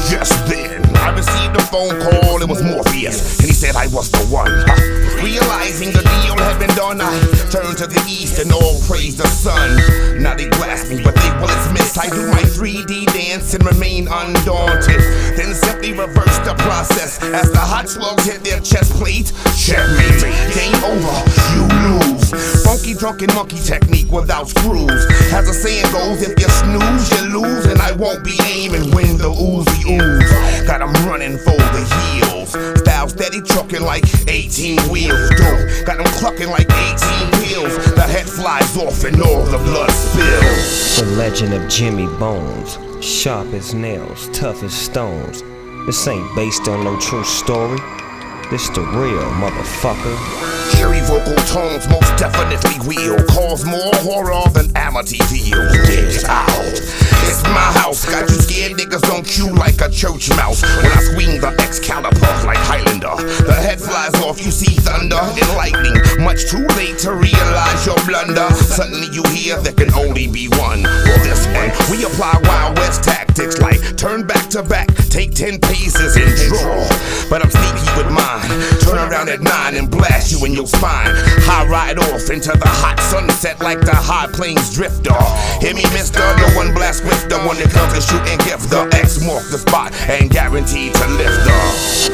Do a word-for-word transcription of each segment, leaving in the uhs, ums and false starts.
Just then, I received a phone call, it was Morpheus, and he said I was the one. Realizing the deal had been done, I turned to the east and all praised the sun. Now they blast me, but they bullets miss. I do my three D dance and remain undaunted. Then simply reverse the process as the hot slugs hit their chest plate. Checkmate, game over, you lose. Funky drunken monkey technique without screws. As the saying goes, if you snooze, you lose. And I won't be aiming when the oozy ooze. Got 'em running for the heels. Style steady trucking like eighteen wheels. Dope, got 'em clucking like eighteen pills. The head flies off and all the blood spills. The legend of Jimmy Bones, sharp as nails, tough as stones. This ain't based on no true story. This the real motherfucker. Eerie vocal tones most definitely will cause more horror than Amityville. Get out. It's my house. Got you scared niggas on cue like a church mouse. When I swing the Excalibur like Highlander, the head flies off, you see thunder and lightning. Much too late to realize your blunder. Suddenly you hear there can only be one. For this one, we apply Wild West tactics like turn back to back, take ten paces and draw. But I'm sneaky with mine. Turn around at nine and blast you in your spine. High ride off into the hot sunset like the high plains drifter. Hear me, mister, no one blast with the one that comes to shoot and gift. The X mark the spot and guaranteed to lift her.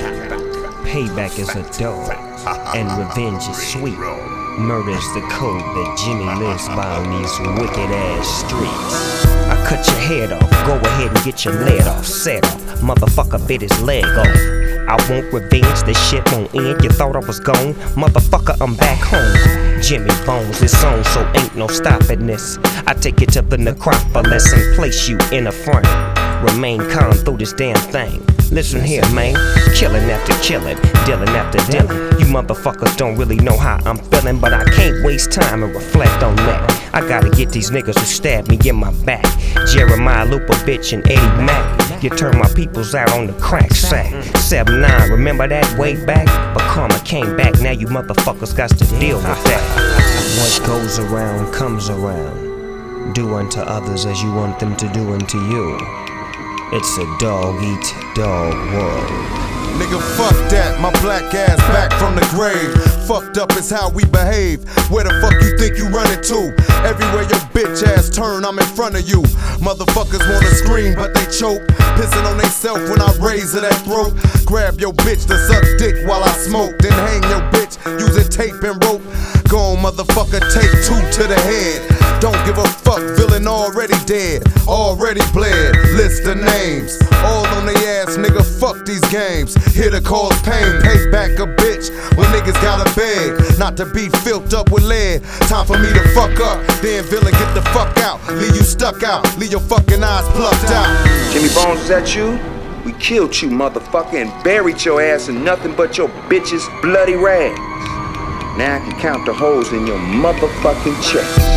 Payback is a dog, and revenge is sweet. Murder's the code that Jimmy lives by on these wicked ass streets. I cut your head off, go ahead and get your lead off, set off. Motherfucker bit his leg off. I want revenge, this shit won't end. You thought I was gone? Motherfucker, I'm back home. Jimmy Bones is on, so ain't no stopping this. I take you to the necropolis and place you in a frame. Remain calm through this damn thing. Listen here, man. Killing after killing, dealing after dealing. You motherfuckers don't really know how I'm feeling, but I can't waste time and reflect on that. I gotta get these niggas who stabbed me in my back. Jeremiah Looper, bitch, and Eddie Mack. You turn my peoples out on the crack sack. seven nine, remember that way back? But karma came back, now you motherfuckers got to deal with that. What goes around comes around. Do unto others as you want them to do unto you. It's a dog-eat-dog world. Nigga, fuck that, my black ass back from the grave. Fucked up is how we behave. Where the fuck you think you running to? Everywhere your bitch ass turn, I'm in front of you. Motherfuckers wanna scream, but they choke. Pissing on they self when I raise her that throat. Grab your bitch to suck dick while I smoke. Then hang your bitch using tape and rope. Go on, motherfucker, take two to the head. Don't give a fuck, villain already dead, already bled. List the names, all on they ass, nigga, fuck these games. Here to cause pain, pay back a bitch when niggas gotta beg. Not to be filled up with lead, time for me to fuck up. Then villain, get the fuck out, leave you stuck out, leave your fucking eyes plucked out. Jimmy Bones, is that you? We killed you, motherfucker, and buried your ass in nothing but your bitch's bloody rags. Now I can count the holes in your motherfucking chest.